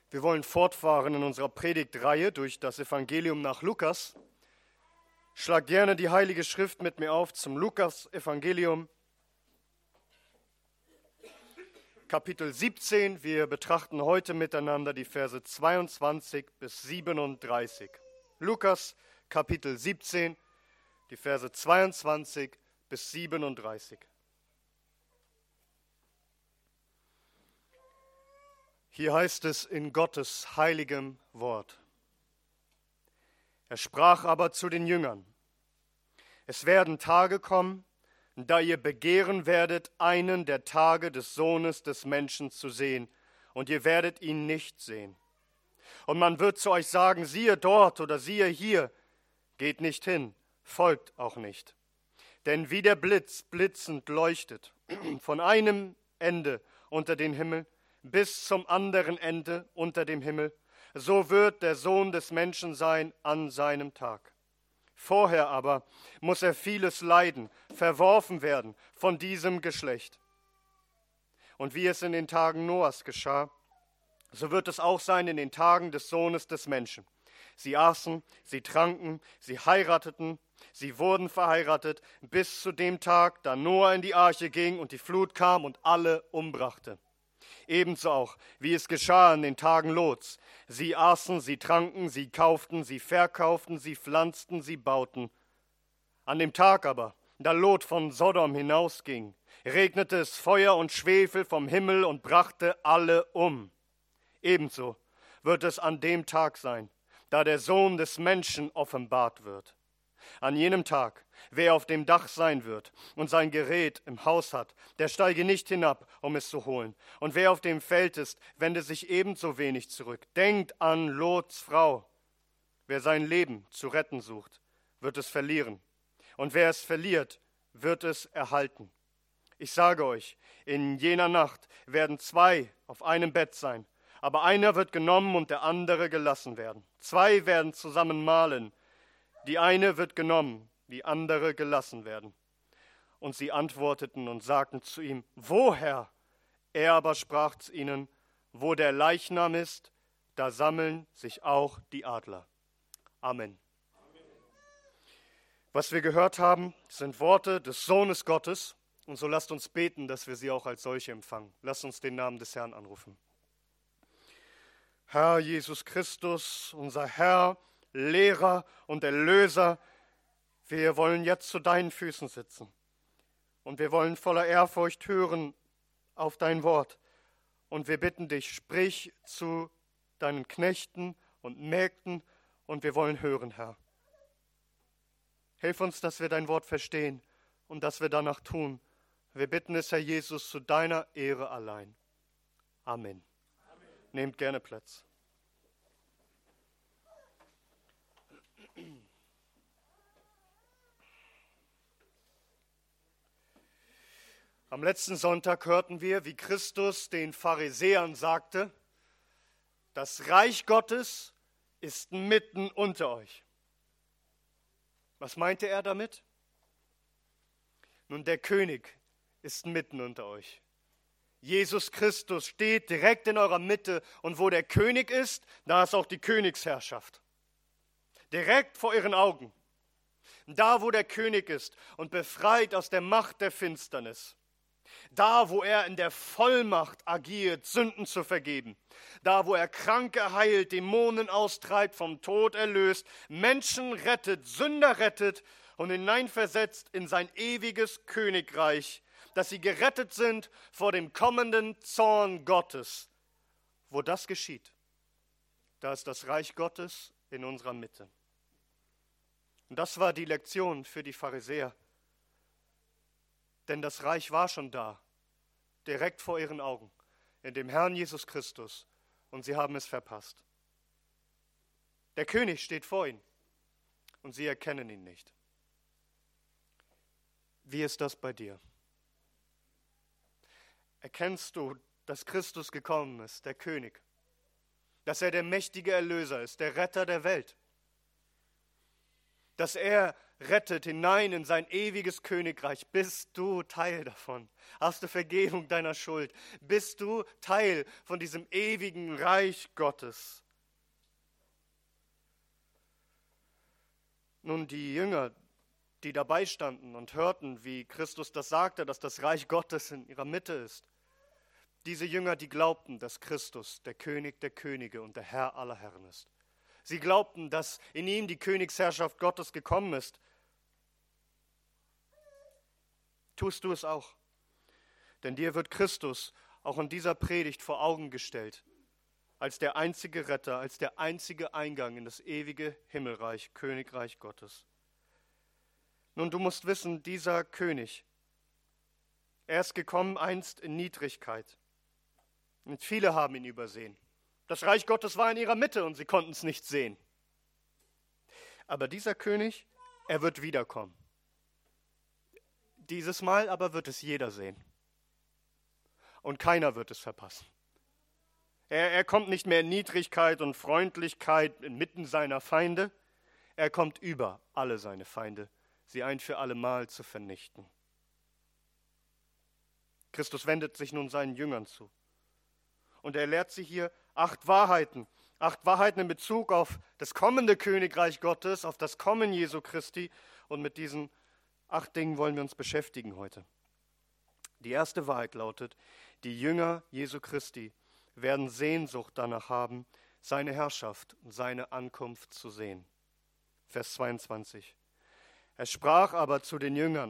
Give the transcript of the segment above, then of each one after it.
Wir wollen fortfahren in unserer Predigtreihe durch das Evangelium nach Lukas. Schlag gerne die Heilige Schrift mit mir auf zum Lukas-Evangelium, Kapitel 17. Wir betrachten heute miteinander die Verse 22 bis 37. Lukas, Kapitel 17, die Verse 22 bis 37. Hier heißt es in Gottes heiligem Wort. Er sprach aber zu den Jüngern: Es werden Tage kommen, da ihr begehren werdet, einen der Tage des Sohnes des Menschen zu sehen, und ihr werdet ihn nicht sehen. Und man wird zu euch sagen, siehe dort oder siehe hier, geht nicht hin, folgt auch nicht. Denn wie der Blitz blitzend leuchtet, von einem Ende unter den Himmel bis zum anderen Ende unter dem Himmel, so wird der Sohn des Menschen sein an seinem Tag. Vorher aber muss er vieles leiden, verworfen werden von diesem Geschlecht. Und wie es in den Tagen Noahs geschah, so wird es auch sein in den Tagen des Sohnes des Menschen. Sie aßen, sie tranken, sie heirateten, sie wurden verheiratet, bis zu dem Tag, da Noah in die Arche ging und die Flut kam und alle umbrachte. Ebenso auch, wie es geschah in den Tagen Lots. Sie aßen, sie tranken, sie kauften, sie verkauften, sie pflanzten, sie bauten. An dem Tag aber, da Lot von Sodom hinausging, regnete es Feuer und Schwefel vom Himmel und brachte alle um. Ebenso wird es an dem Tag sein, da der Sohn des Menschen offenbart wird. An jenem Tag, wer auf dem Dach sein wird und sein Gerät im Haus hat, der steige nicht hinab, um es zu holen. Und wer auf dem Feld ist, wende sich ebenso wenig zurück. Denkt an Lots Frau. Wer sein Leben zu retten sucht, wird es verlieren. Und wer es verliert, wird es erhalten. Ich sage euch, in jener Nacht werden zwei auf einem Bett sein, aber einer wird genommen und der andere gelassen werden. Zwei werden zusammen mahlen, die eine wird genommen, die andere gelassen werden. Und sie antworteten und sagten zu ihm: Woher? Er aber sprach zu ihnen: Wo der Leichnam ist, da sammeln sich auch die Adler. Amen. Was wir gehört haben, sind Worte des Sohnes Gottes. Und so lasst uns beten, dass wir sie auch als solche empfangen. Lasst uns den Namen des Herrn anrufen. Herr Jesus Christus, unser Herr, Lehrer und Erlöser, wir wollen jetzt zu deinen Füßen sitzen und wir wollen voller Ehrfurcht hören auf dein Wort. Und wir bitten dich, sprich zu deinen Knechten und Mägden und wir wollen hören, Herr. Hilf uns, dass wir dein Wort verstehen und dass wir danach tun. Wir bitten es, Herr Jesus, zu deiner Ehre allein. Amen. Nehmt gerne Platz. Am letzten Sonntag hörten wir, wie Christus den Pharisäern sagte: Das Reich Gottes ist mitten unter euch. Was meinte er damit? Nun, der König ist mitten unter euch. Jesus Christus steht direkt in eurer Mitte und wo der König ist, da ist auch die Königsherrschaft. Direkt vor ihren Augen. Da, wo der König ist und befreit aus der Macht der Finsternis. Da, wo er in der Vollmacht agiert, Sünden zu vergeben. Da, wo er Kranke heilt, Dämonen austreibt, vom Tod erlöst, Menschen rettet, Sünder rettet und hineinversetzt in sein ewiges Königreich, dass sie gerettet sind vor dem kommenden Zorn Gottes. Wo das geschieht, da ist das Reich Gottes in unserer Mitte. Und das war die Lektion für die Pharisäer. Denn das Reich war schon da, direkt vor ihren Augen, in dem Herrn Jesus Christus, und sie haben es verpasst. Der König steht vor ihnen und sie erkennen ihn nicht. Wie ist das bei dir? Erkennst du, dass Christus gekommen ist, der König, dass er der mächtige Erlöser ist, der Retter der Welt, dass er rettet hinein in sein ewiges Königreich. Bist du Teil davon? Hast du Vergebung deiner Schuld? Bist du Teil von diesem ewigen Reich Gottes? Nun, die Jünger, die dabei standen und hörten, wie Christus das sagte, dass das Reich Gottes in ihrer Mitte ist, diese Jünger, die glaubten, dass Christus der König der Könige und der Herr aller Herren ist. Sie glaubten, dass in ihm die Königsherrschaft Gottes gekommen ist. Tust du es auch? Denn dir wird Christus auch in dieser Predigt vor Augen gestellt, als der einzige Retter, als der einzige Eingang in das ewige Himmelreich, Königreich Gottes. Nun, du musst wissen, dieser König, er ist gekommen einst in Niedrigkeit. Und viele haben ihn übersehen. Das Reich Gottes war in ihrer Mitte und sie konnten es nicht sehen. Aber dieser König, er wird wiederkommen. Dieses Mal aber wird es jeder sehen. Und keiner wird es verpassen. Er kommt nicht mehr in Niedrigkeit und Freundlichkeit inmitten seiner Feinde. Er kommt über alle seine Feinde, sie ein für alle Mal zu vernichten. Christus wendet sich nun seinen Jüngern zu. Und er lehrt sie hier 8 Wahrheiten. 8 Wahrheiten in Bezug auf das kommende Königreich Gottes, auf das Kommen Jesu Christi. Und mit diesen 8 Dingen wollen wir uns beschäftigen heute. Die erste Wahrheit lautet, die Jünger Jesu Christi werden Sehnsucht danach haben, seine Herrschaft und seine Ankunft zu sehen. Vers 22. Er sprach aber zu den Jüngern,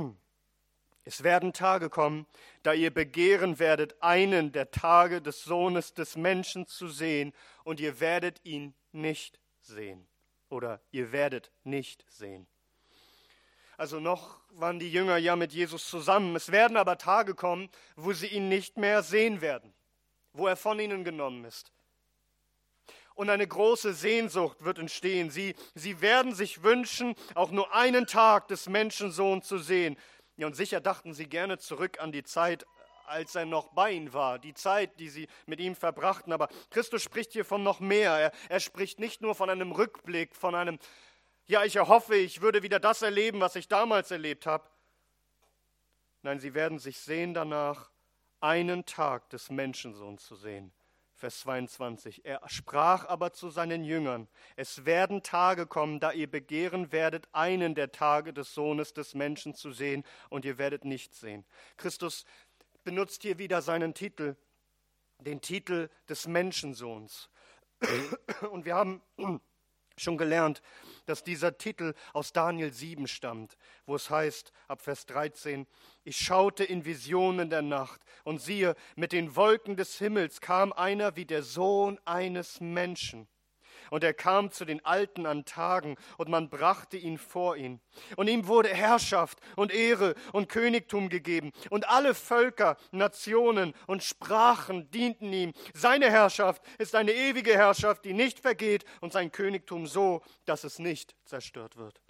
es werden Tage kommen, da ihr begehren werdet, einen der Tage des Sohnes des Menschen zu sehen, und ihr werdet ihn nicht sehen. Oder ihr werdet nicht sehen. Also noch waren die Jünger ja mit Jesus zusammen. Es werden aber Tage kommen, wo sie ihn nicht mehr sehen werden, wo er von ihnen genommen ist. Und eine große Sehnsucht wird entstehen. Sie werden sich wünschen, auch nur einen Tag des Menschensohn zu sehen. Ja, und sicher dachten sie gerne zurück an die Zeit, als er noch bei ihnen war, die Zeit, die sie mit ihm verbrachten. Aber Christus spricht hier von noch mehr. Er spricht nicht nur von einem Rückblick, von einem, ja, ich erhoffe, ich würde wieder das erleben, was ich damals erlebt habe. Nein, sie werden sich sehen danach, einen Tag des Menschensohns zu sehen. Vers 22. Er sprach aber zu seinen Jüngern, es werden Tage kommen, da ihr begehren werdet, einen der Tage des Sohnes des Menschen zu sehen, und ihr werdet nicht sehen. Christus benutzt hier wieder seinen Titel, den Titel des Menschensohns. Und wir haben schon gelernt, dass dieser Titel aus Daniel 7 stammt, wo es heißt, ab Vers 13, ich schaute in Visionen der Nacht und siehe, mit den Wolken des Himmels kam einer wie der Sohn eines Menschen. Und er kam zu den Alten an Tagen, und man brachte ihn vor ihn. Und ihm wurde Herrschaft und Ehre und Königtum gegeben. Und alle Völker, Nationen und Sprachen dienten ihm. Seine Herrschaft ist eine ewige Herrschaft, die nicht vergeht, und sein Königtum so, dass es nicht zerstört wird.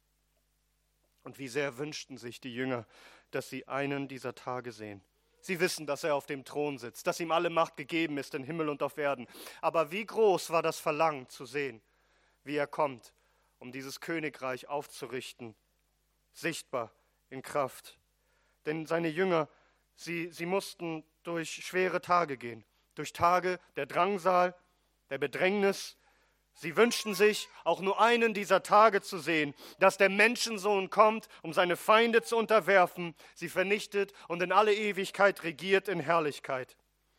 Und wie sehr wünschten sich die Jünger, dass sie einen dieser Tage sehen. Sie wissen, dass er auf dem Thron sitzt, dass ihm alle Macht gegeben ist in Himmel und auf Erden. Aber wie groß war das Verlangen zu sehen, wie er kommt, um dieses Königreich aufzurichten, sichtbar in Kraft. Denn seine Jünger, sie mussten durch schwere Tage gehen, durch Tage der Drangsal, der Bedrängnis. Sie wünschten sich, auch nur einen dieser Tage zu sehen, dass der Menschensohn kommt, um seine Feinde zu unterwerfen, sie vernichtet und in alle Ewigkeit regiert in Herrlichkeit.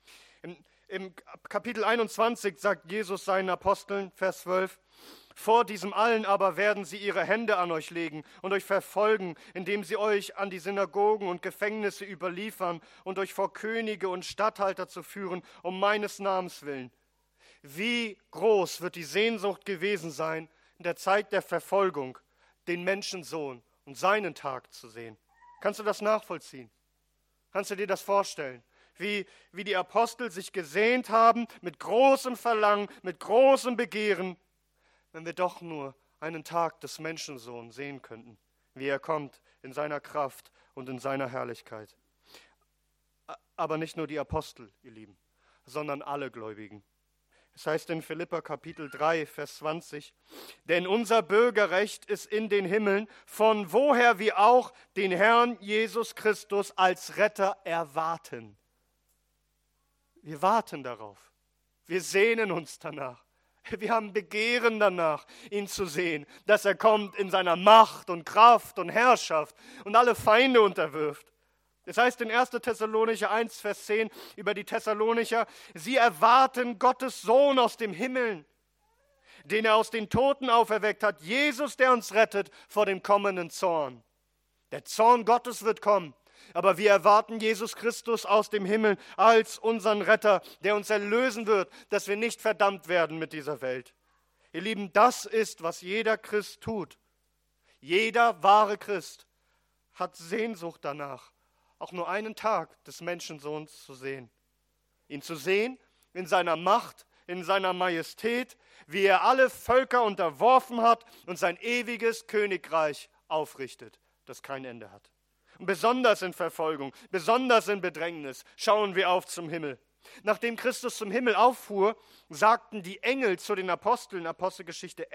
Im Kapitel 21 sagt Jesus seinen Aposteln, Vers 12, vor diesem allen aber werden sie ihre Hände an euch legen und euch verfolgen, indem sie euch an die Synagogen und Gefängnisse überliefern und euch vor Könige und Statthalter zu führen, um meines Namens willen. Wie groß wird die Sehnsucht gewesen sein, in der Zeit der Verfolgung den Menschensohn und seinen Tag zu sehen. Kannst du das nachvollziehen? Kannst du dir das vorstellen? Wie die Apostel sich gesehnt haben, mit großem Verlangen, mit großem Begehren, wenn wir doch nur einen Tag des Menschensohns sehen könnten, wie er kommt in seiner Kraft und in seiner Herrlichkeit. Aber nicht nur die Apostel, ihr Lieben, sondern alle Gläubigen. Es heißt in Philipper Kapitel 3, Vers 20, denn unser Bürgerrecht ist in den Himmeln, von woher wir auch den Herrn Jesus Christus als Retter erwarten. Wir warten darauf. Wir sehnen uns danach. Wir haben Begehren danach, ihn zu sehen, dass er kommt in seiner Macht und Kraft und Herrschaft und alle Feinde unterwirft. Das heißt in 1. Thessalonicher 1, Vers 10 über die Thessalonicher, sie erwarten Gottes Sohn aus dem Himmel, den er aus den Toten auferweckt hat, Jesus, der uns rettet vor dem kommenden Zorn. Der Zorn Gottes wird kommen, aber wir erwarten Jesus Christus aus dem Himmel als unseren Retter, der uns erlösen wird, dass wir nicht verdammt werden mit dieser Welt. Ihr Lieben, das ist, was jeder Christ tut. Jeder wahre Christ hat Sehnsucht danach, auch nur einen Tag des Menschensohns zu sehen. Ihn zu sehen in seiner Macht, in seiner Majestät, wie er alle Völker unterworfen hat und sein ewiges Königreich aufrichtet, das kein Ende hat. Und besonders in Verfolgung, besonders in Bedrängnis schauen wir auf zum Himmel. Nachdem Christus zum Himmel auffuhr, sagten die Engel zu den Aposteln, Apostelgeschichte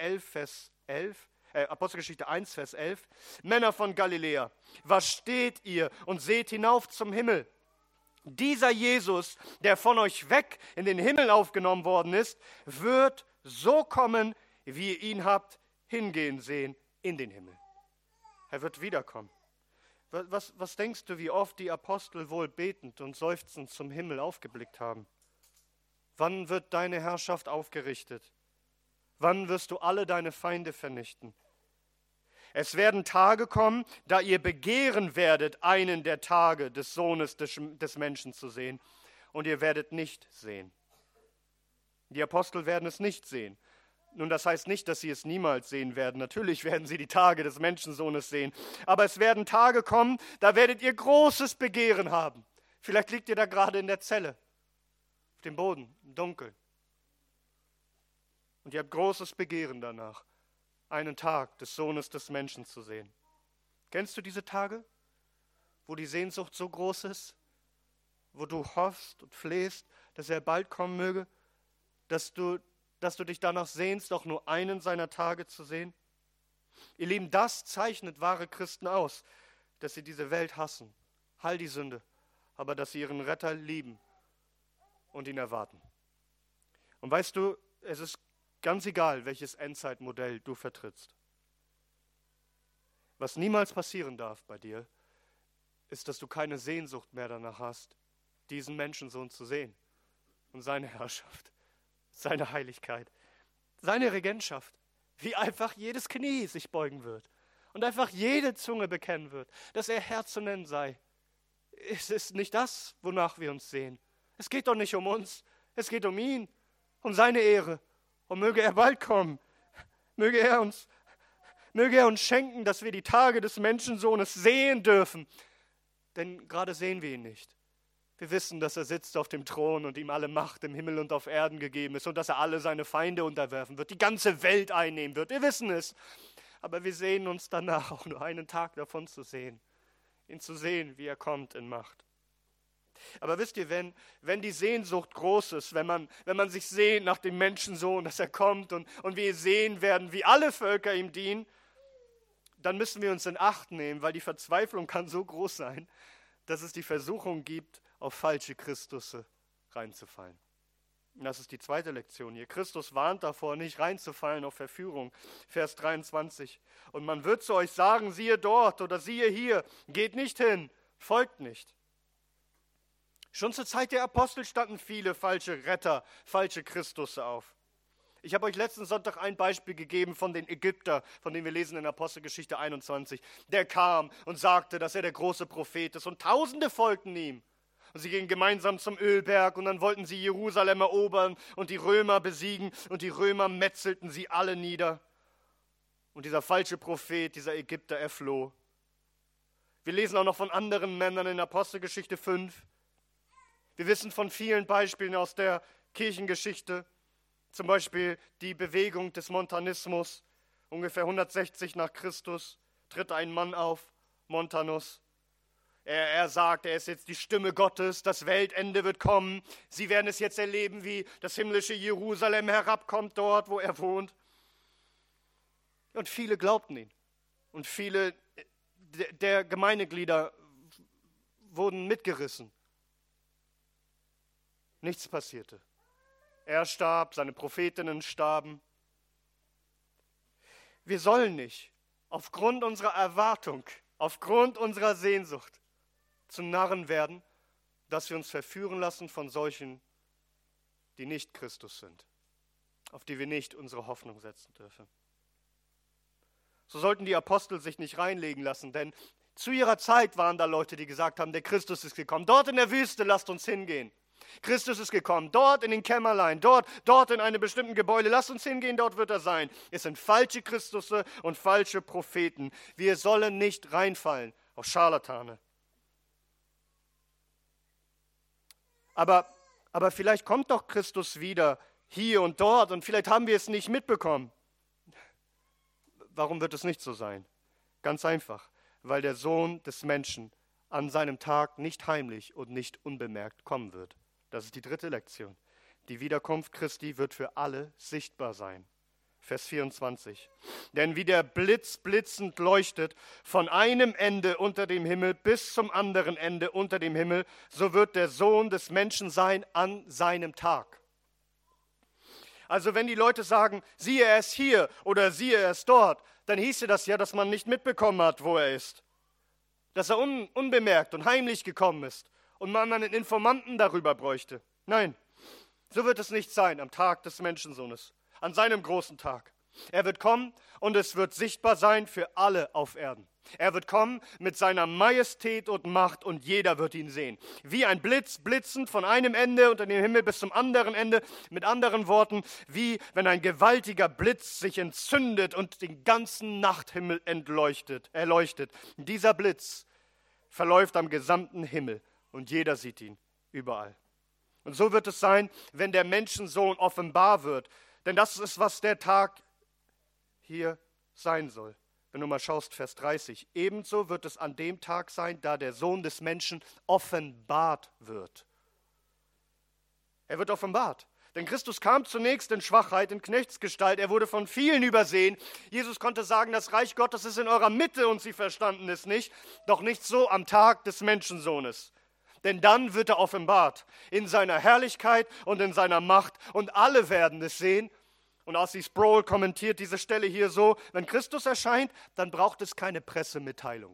1, Vers 11, Männer von Galiläa, was steht ihr und seht hinauf zum Himmel? Dieser Jesus, der von euch weg in den Himmel aufgenommen worden ist, wird so kommen, wie ihr ihn habt hingehen sehen in den Himmel. Er wird wiederkommen. Was denkst du, wie oft die Apostel wohl betend und seufzend zum Himmel aufgeblickt haben? Wann wird deine Herrschaft aufgerichtet? Wann wirst du alle deine Feinde vernichten? Es werden Tage kommen, da ihr begehren werdet, einen der Tage des Sohnes des Menschen zu sehen, und ihr werdet nicht sehen. Die Apostel werden es nicht sehen. Nun, das heißt nicht, dass sie es niemals sehen werden. Natürlich werden sie die Tage des Menschensohnes sehen. Aber es werden Tage kommen, da werdet ihr großes Begehren haben. Vielleicht liegt ihr da gerade in der Zelle, auf dem Boden, im Dunkeln. Und ihr habt großes Begehren danach, einen Tag des Sohnes des Menschen zu sehen. Kennst du diese Tage, wo die Sehnsucht so groß ist, wo du hoffst und flehst, dass er bald kommen möge, dass du dich danach sehnst, auch nur einen seiner Tage zu sehen? Ihr Lieben, das zeichnet wahre Christen aus, dass sie diese Welt hassen, all die Sünde, aber dass sie ihren Retter lieben und ihn erwarten. Und weißt du, es ist ganz egal, welches Endzeitmodell du vertrittst. Was niemals passieren darf bei dir, ist, dass du keine Sehnsucht mehr danach hast, diesen Menschensohn zu sehen und seine Herrschaft, seine Heiligkeit, seine Regentschaft, wie einfach jedes Knie sich beugen wird und einfach jede Zunge bekennen wird, dass er Herr zu nennen sei. Es ist nicht das, wonach wir uns sehen. Es geht doch nicht um uns, es geht um ihn, um seine Ehre. Und möge er bald kommen, möge er uns schenken, dass wir die Tage des Menschensohnes sehen dürfen. Denn gerade sehen wir ihn nicht. Wir wissen, dass er sitzt auf dem Thron und ihm alle Macht im Himmel und auf Erden gegeben ist und dass er alle seine Feinde unterwerfen wird, die ganze Welt einnehmen wird. Wir wissen es. Aber wir sehnen uns danach, auch nur einen Tag davon zu sehen. Ihn zu sehen, wie er kommt in Macht. Aber wisst ihr, wenn die Sehnsucht groß ist, wenn man sich sehnt nach dem Menschensohn, dass er kommt und wir sehen werden, wie alle Völker ihm dienen, dann müssen wir uns in Acht nehmen, weil die Verzweiflung kann so groß sein, dass es die Versuchung gibt, auf falsche Christusse reinzufallen. Und das ist die zweite Lektion hier. Christus warnt davor, nicht reinzufallen auf Verführung. Vers 23. Und man wird zu euch sagen, siehe dort oder siehe hier, geht nicht hin, folgt nicht. Schon zur Zeit der Apostel standen viele falsche Retter, falsche Christusse auf. Ich habe euch letzten Sonntag ein Beispiel gegeben von den Ägypter, von denen wir lesen in Apostelgeschichte 21. Der kam und sagte, dass er der große Prophet ist, und Tausende folgten ihm. Und sie gingen gemeinsam zum Ölberg und dann wollten sie Jerusalem erobern und die Römer besiegen, und die Römer metzelten sie alle nieder. Und dieser falsche Prophet, dieser Ägypter, er floh. Wir lesen auch noch von anderen Männern in Apostelgeschichte 5. Wir wissen von vielen Beispielen aus der Kirchengeschichte, zum Beispiel die Bewegung des Montanismus. Ungefähr 160 nach Christus tritt ein Mann auf, Montanus. Er sagt, er ist jetzt die Stimme Gottes, das Weltende wird kommen. Sie werden es jetzt erleben, wie das himmlische Jerusalem herabkommt dort, wo er wohnt. Und viele glaubten ihn. Und viele der Gemeindeglieder wurden mitgerissen. Nichts passierte. Er starb, seine Prophetinnen starben. Wir sollen nicht, aufgrund unserer Erwartung, aufgrund unserer Sehnsucht, zum Narren werden, dass wir uns verführen lassen von solchen, die nicht Christus sind, auf die wir nicht unsere Hoffnung setzen dürfen. So sollten die Apostel sich nicht reinlegen lassen, denn zu ihrer Zeit waren da Leute, die gesagt haben, der Christus ist gekommen. Dort in der Wüste, lasst uns hingehen. Christus ist gekommen, dort in den Kämmerlein, dort in einem bestimmten Gebäude, lasst uns hingehen, dort wird er sein. Es sind falsche Christusse und falsche Propheten. Wir sollen nicht reinfallen auf Scharlatane. Aber vielleicht kommt doch Christus wieder hier und dort und vielleicht haben wir es nicht mitbekommen. Warum wird es nicht so sein? Ganz einfach, weil der Sohn des Menschen an seinem Tag nicht heimlich und nicht unbemerkt kommen wird. Das ist die dritte Lektion. Die Wiederkunft Christi wird für alle sichtbar sein. Vers 24. Denn wie der Blitz blitzend leuchtet von einem Ende unter dem Himmel bis zum anderen Ende unter dem Himmel, so wird der Sohn des Menschen sein an seinem Tag. Also wenn die Leute sagen, siehe, er ist hier oder siehe, er ist dort, dann hieße das ja, dass man nicht mitbekommen hat, wo er ist. Dass er unbemerkt und heimlich gekommen ist und man einen Informanten darüber bräuchte. Nein, so wird es nicht sein am Tag des Menschensohnes, an seinem großen Tag. Er wird kommen und es wird sichtbar sein für alle auf Erden. Er wird kommen mit seiner Majestät und Macht und jeder wird ihn sehen. Wie ein Blitz blitzend von einem Ende unter dem Himmel bis zum anderen Ende. Mit anderen Worten, wie wenn ein gewaltiger Blitz sich entzündet und den ganzen Nachthimmel erleuchtet. Dieser Blitz verläuft am gesamten Himmel und jeder sieht ihn überall. Und so wird es sein, wenn der Menschensohn offenbar wird. Denn das ist, was der Tag hier sein soll. Wenn du mal schaust, Vers 30. Ebenso wird es an dem Tag sein, da der Sohn des Menschen offenbart wird. Er wird offenbart. Denn Christus kam zunächst in Schwachheit, in Knechtsgestalt. Er wurde von vielen übersehen. Jesus konnte sagen, das Reich Gottes ist in eurer Mitte und sie verstanden es nicht. Doch nicht so am Tag des Menschensohnes. Denn dann wird er offenbart in seiner Herrlichkeit und in seiner Macht und alle werden es sehen. Und R.C. Sproul kommentiert diese Stelle hier so, wenn Christus erscheint, dann braucht es keine Pressemitteilung.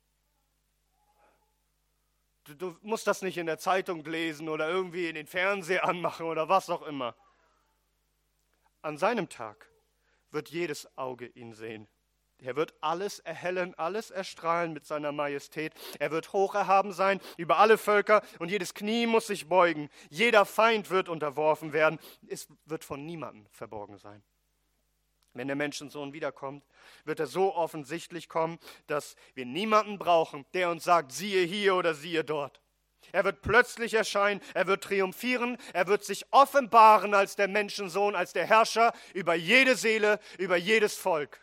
Du musst das nicht in der Zeitung lesen oder irgendwie in den Fernseher anmachen oder was auch immer. An seinem Tag wird jedes Auge ihn sehen. Er wird alles erhellen, alles erstrahlen mit seiner Majestät. Er wird hoch erhaben sein über alle Völker und jedes Knie muss sich beugen. Jeder Feind wird unterworfen werden. Es wird von niemandem verborgen sein. Wenn der Menschensohn wiederkommt, wird er so offensichtlich kommen, dass wir niemanden brauchen, der uns sagt, siehe hier oder siehe dort. Er wird plötzlich erscheinen, er wird triumphieren, er wird sich offenbaren als der Menschensohn, als der Herrscher über jede Seele, über jedes Volk.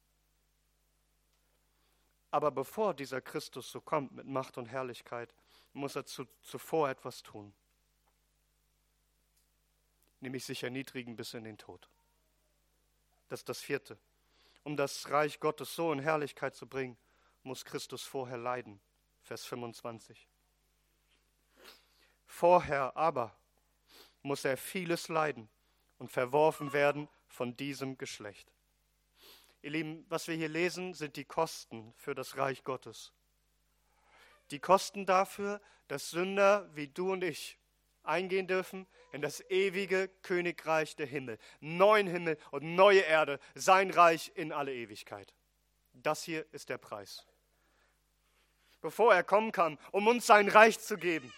Aber bevor dieser Christus so kommt mit Macht und Herrlichkeit, muss er zuvor etwas tun. Nämlich sich erniedrigen bis in den Tod. Das ist das vierte. Um das Reich Gottes so in Herrlichkeit zu bringen, muss Christus vorher leiden. Vers 25. Vorher aber muss er vieles leiden und verworfen werden von diesem Geschlecht. Ihr Lieben, was wir hier lesen, sind die Kosten für das Reich Gottes. Die Kosten dafür, dass Sünder wie du und ich eingehen dürfen in das ewige Königreich der Himmel. Neuen Himmel und neue Erde, sein Reich in alle Ewigkeit. Das hier ist der Preis. Bevor er kommen kann, um uns sein Reich zu geben.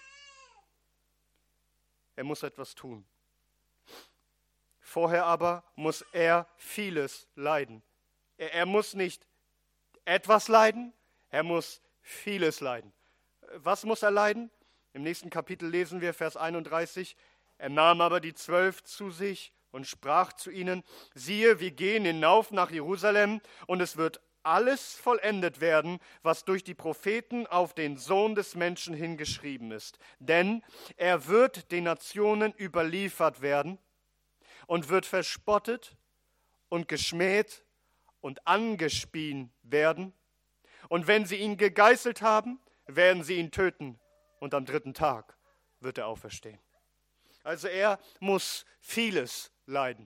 Er muss etwas tun. Vorher aber muss er vieles leiden. Er muss nicht etwas leiden, er muss vieles leiden. Was muss er leiden? Im nächsten Kapitel lesen wir Vers 31. Er nahm aber die 12 zu sich und sprach zu ihnen, siehe, wir gehen hinauf nach Jerusalem und es wird alles vollendet werden, was durch die Propheten auf den Sohn des Menschen hingeschrieben ist. Denn er wird den Nationen überliefert werden und wird verspottet und geschmäht und angespien werden. Und wenn sie ihn gegeißelt haben, werden sie ihn töten. Und am 3. Tag wird er auferstehen. Also er muss vieles leiden.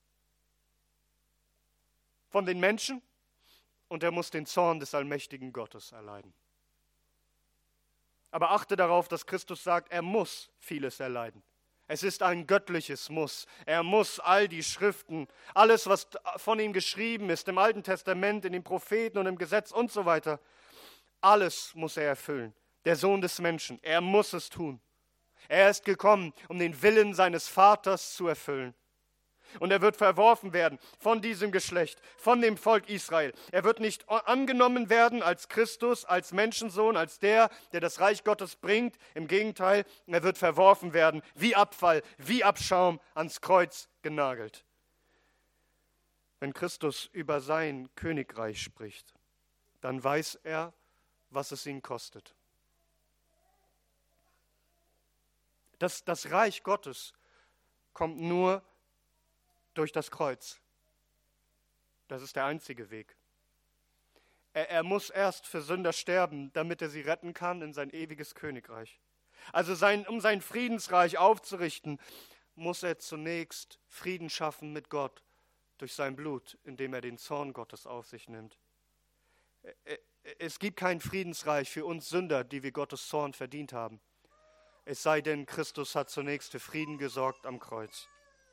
Von den Menschen, und er muss den Zorn des allmächtigen Gottes erleiden. Aber achte darauf, dass Christus sagt, er muss vieles erleiden. Es ist ein göttliches Muss. Er muss all die Schriften, alles, was von ihm geschrieben ist, im Alten Testament, in den Propheten und im Gesetz und so weiter, alles muss er erfüllen. Der Sohn des Menschen, er muss es tun. Er ist gekommen, um den Willen seines Vaters zu erfüllen. Und er wird verworfen werden von diesem Geschlecht, von dem Volk Israel. Er wird nicht angenommen werden als Christus, als Menschensohn, als der das Reich Gottes bringt. Im Gegenteil, er wird verworfen werden, wie Abfall, wie Abschaum, ans Kreuz genagelt. Wenn Christus über sein Königreich spricht, dann weiß er, was es ihn kostet. Das Reich Gottes kommt nur durch das Kreuz. Das ist der einzige Weg. Er muss erst für Sünder sterben, damit er sie retten kann in sein ewiges Königreich. Also um sein Friedensreich aufzurichten, muss er zunächst Frieden schaffen mit Gott durch sein Blut, indem er den Zorn Gottes auf sich nimmt. Es gibt kein Friedensreich für uns Sünder, die wir Gottes Zorn verdient haben. Es sei denn, Christus hat zunächst für Frieden gesorgt am Kreuz.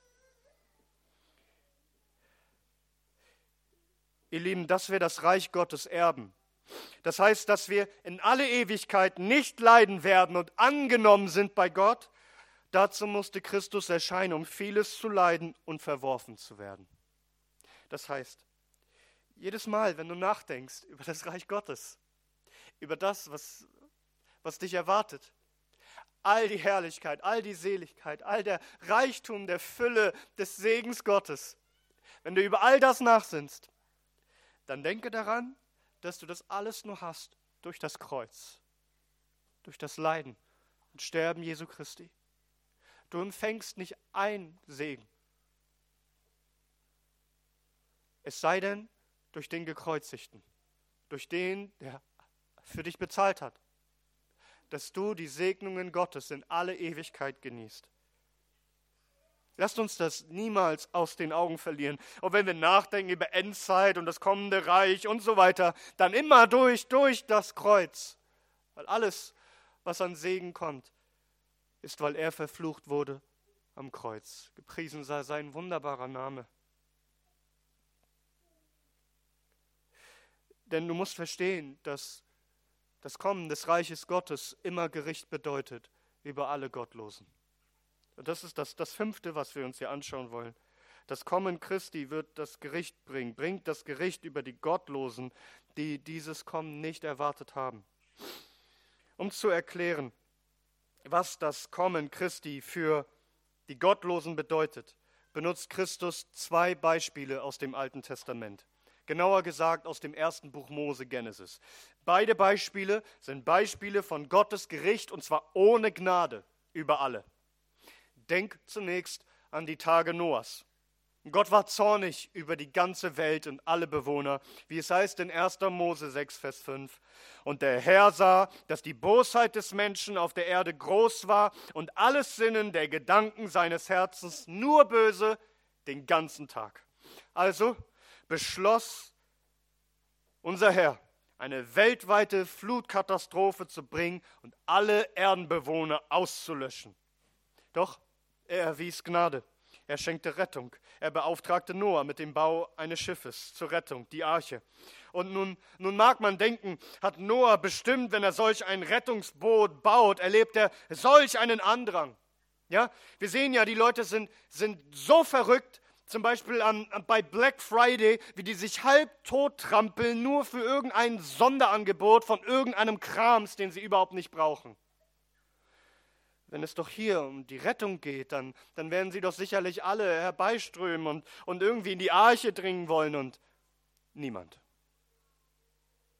Ihr Lieben, dass wir das Reich Gottes erben. Das heißt, dass wir in alle Ewigkeit nicht leiden werden und angenommen sind bei Gott. Dazu musste Christus erscheinen, um vieles zu leiden und verworfen zu werden. Das heißt, jedes Mal, wenn du nachdenkst über das Reich Gottes, über das, was dich erwartet, all die Herrlichkeit, all die Seligkeit, all der Reichtum, der Fülle des Segens Gottes, wenn du über all das nachsinnst, dann denke daran, dass du das alles nur hast durch das Kreuz, durch das Leiden und Sterben Jesu Christi. Du empfängst nicht ein Segen, es sei denn durch den Gekreuzigten, durch den, der für dich bezahlt hat, dass du die Segnungen Gottes in alle Ewigkeit genießt. Lasst uns das niemals aus den Augen verlieren. Und wenn wir nachdenken über Endzeit und das kommende Reich und so weiter, dann immer durch das Kreuz. Weil alles, was an Segen kommt, ist, weil er verflucht wurde am Kreuz. Gepriesen sei sein wunderbarer Name. Denn du musst verstehen, dass das Kommen des Reiches Gottes immer Gericht bedeutet über alle Gottlosen. Und das ist das 5., was wir uns hier anschauen wollen. Das Kommen Christi wird das Gericht bringt das Gericht über die Gottlosen, die dieses Kommen nicht erwartet haben. Um zu erklären, was das Kommen Christi für die Gottlosen bedeutet, benutzt Christus 2 Beispiele aus dem Alten Testament. Genauer gesagt aus dem 1. Buch Mose, Genesis. Beide Beispiele sind Beispiele von Gottes Gericht, und zwar ohne Gnade über alle. Denk zunächst an die Tage Noahs. Gott war zornig über die ganze Welt und alle Bewohner, wie es heißt in 1. Mose 6, Vers 5. Und der Herr sah, dass die Bosheit des Menschen auf der Erde groß war und alles Sinnen der Gedanken seines Herzens nur böse den ganzen Tag. Also beschloss unser Herr, eine weltweite Flutkatastrophe zu bringen und alle Erdenbewohner auszulöschen. Doch er erwies Gnade. Er schenkte Rettung. Er beauftragte Noah mit dem Bau eines Schiffes zur Rettung, die Arche. Und nun mag man denken, hat Noah bestimmt, wenn er solch ein Rettungsboot baut, erlebt er solch einen Andrang. Ja, wir sehen ja, die Leute sind so verrückt, zum Beispiel bei Black Friday, wie die sich halbtot trampeln, nur für irgendein Sonderangebot von irgendeinem Krams, den sie überhaupt nicht brauchen. Wenn es doch hier um die Rettung geht, dann werden sie doch sicherlich alle herbeiströmen und irgendwie in die Arche dringen wollen und niemand.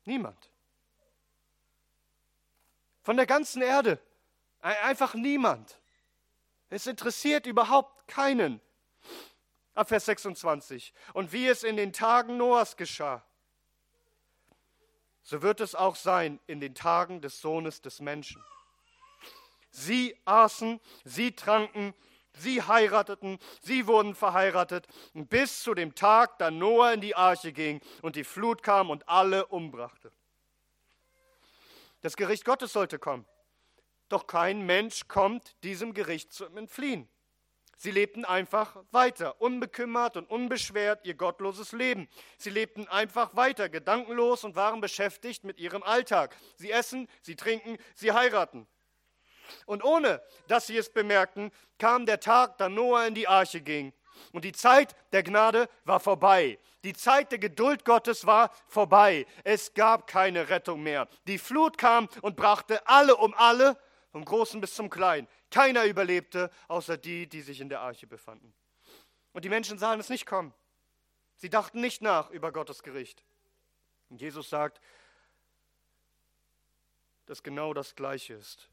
Niemand. Von der ganzen Erde. Einfach niemand. Es interessiert überhaupt keinen. Ab Vers 26. Und wie es in den Tagen Noahs geschah, so wird es auch sein in den Tagen des Sohnes des Menschen. Sie aßen, sie tranken, sie heirateten, sie wurden verheiratet, bis zu dem Tag, da Noah in die Arche ging und die Flut kam und alle umbrachte. Das Gericht Gottes sollte kommen. Doch kein Mensch kommt diesem Gericht zum Entfliehen. Sie lebten einfach weiter, unbekümmert und unbeschwert ihr gottloses Leben. Sie lebten einfach weiter, gedankenlos und waren beschäftigt mit ihrem Alltag. Sie essen, sie trinken, sie heiraten. Und ohne, dass sie es bemerkten, kam der Tag, da Noah in die Arche ging. Und die Zeit der Gnade war vorbei. Die Zeit der Geduld Gottes war vorbei. Es gab keine Rettung mehr. Die Flut kam und brachte alle um alle, vom Großen bis zum Kleinen. Keiner überlebte, außer die, die sich in der Arche befanden. Und die Menschen sahen es nicht kommen. Sie dachten nicht nach über Gottes Gericht. Und Jesus sagt, dass genau das Gleiche ist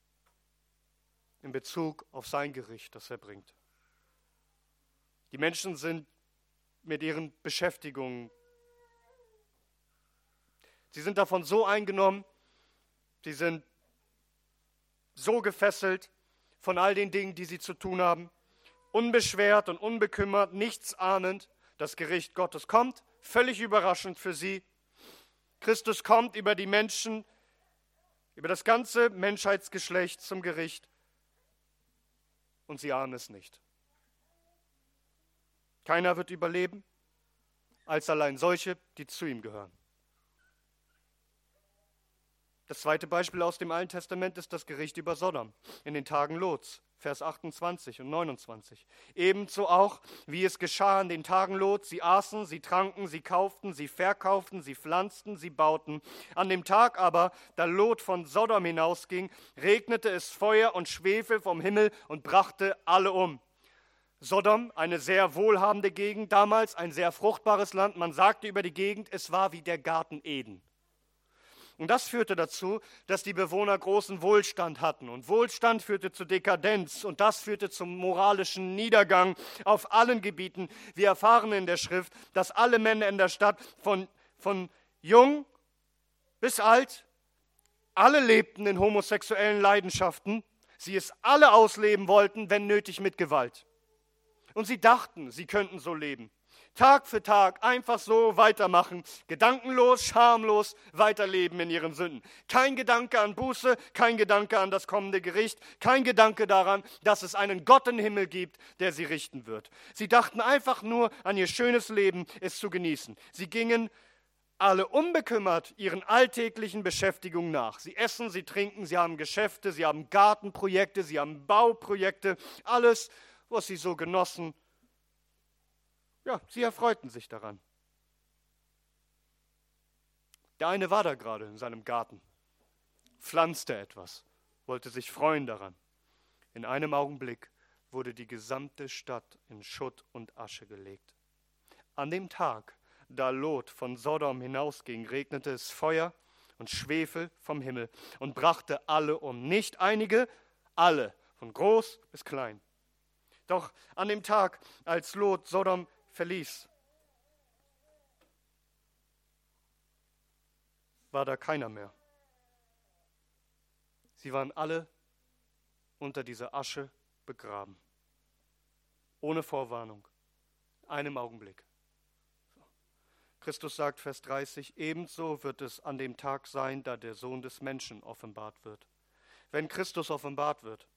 in Bezug auf sein Gericht, das er bringt. Die Menschen sind mit ihren Beschäftigungen, sie sind davon so eingenommen, sie sind so gefesselt von all den Dingen, die sie zu tun haben, unbeschwert und unbekümmert, nichts ahnend, das Gericht Gottes kommt, völlig überraschend für sie. Christus kommt über die Menschen, über das ganze Menschheitsgeschlecht zum Gericht und sie ahnen es nicht. Keiner wird überleben, als allein solche, die zu ihm gehören. Das zweite Beispiel aus dem Alten Testament ist das Gericht über Sodom in den Tagen Lots, Vers 28 und 29. Ebenso auch, wie es geschah in den Tagen Lots, sie aßen, sie tranken, sie kauften, sie verkauften, sie pflanzten, sie bauten. An dem Tag aber, da Lot von Sodom hinausging, regnete es Feuer und Schwefel vom Himmel und brachte alle um. Sodom, eine sehr wohlhabende Gegend damals, ein sehr fruchtbares Land. Man sagte über die Gegend, es war wie der Garten Eden. Und das führte dazu, dass die Bewohner großen Wohlstand hatten. Und Wohlstand führte zu Dekadenz und das führte zum moralischen Niedergang auf allen Gebieten. Wir erfahren in der Schrift, dass alle Männer in der Stadt von jung bis alt, alle lebten in homosexuellen Leidenschaften. Sie es alle ausleben wollten, wenn nötig mit Gewalt. Und sie dachten, sie könnten so leben. Tag für Tag einfach so weitermachen, gedankenlos, schamlos weiterleben in ihren Sünden. Kein Gedanke an Buße, kein Gedanke an das kommende Gericht, kein Gedanke daran, dass es einen Gott im Himmel gibt, der sie richten wird. Sie dachten einfach nur an ihr schönes Leben, es zu genießen. Sie gingen alle unbekümmert ihren alltäglichen Beschäftigungen nach. Sie essen, sie trinken, sie haben Geschäfte, sie haben Gartenprojekte, sie haben Bauprojekte, alles, was sie so genossen. Ja, sie erfreuten sich daran. Der eine war da gerade in seinem Garten, pflanzte etwas, wollte sich freuen daran. In einem Augenblick wurde die gesamte Stadt in Schutt und Asche gelegt. An dem Tag, da Lot von Sodom hinausging, regnete es Feuer und Schwefel vom Himmel und brachte alle um. Nicht einige, alle, von groß bis klein. Doch an dem Tag, als Lot Sodom verließ, war da keiner mehr. Sie waren alle unter dieser Asche begraben. Ohne Vorwarnung. In einem Augenblick. Christus sagt, Vers 30, ebenso wird es an dem Tag sein, da der Sohn des Menschen offenbart wird. Wenn Christus offenbart wird,